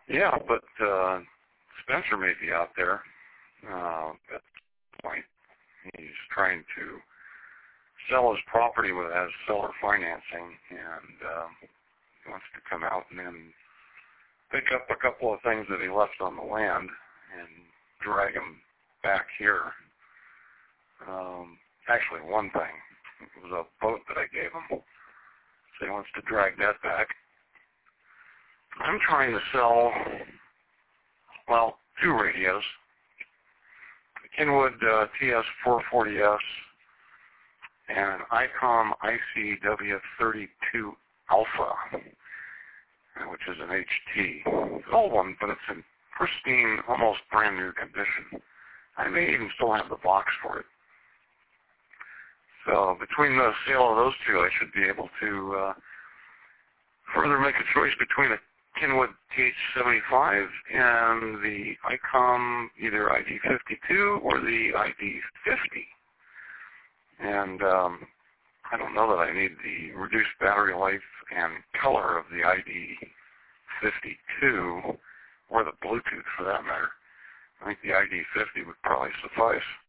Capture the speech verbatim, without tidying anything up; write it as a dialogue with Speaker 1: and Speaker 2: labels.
Speaker 1: Yeah, but uh, Spencer may be out there uh, at this point. He's trying to sell his property with as seller financing, and um, he wants to come out and then pick up a couple of things that he left on the land and drag them back here. Um, actually, one thing. It was a boat that I gave him, so he wants to drag that back. I'm trying to sell, well, two radios. The Kenwood uh, T S four forty S and an ICOM I C W thirty-two Alpha, which is an H T. It's an old one, but it's in pristine, almost brand new condition. I may even still have the box for it. So between the sale of those two, I should be able to uh, further make a choice between a Kenwood T H seventy-five and the ICOM, either I D fifty-two or the I D fifty. And um, I don't know that I need the reduced battery life and color of the I D fifty-two, or the Bluetooth for that matter. I think the I D fifty would probably suffice.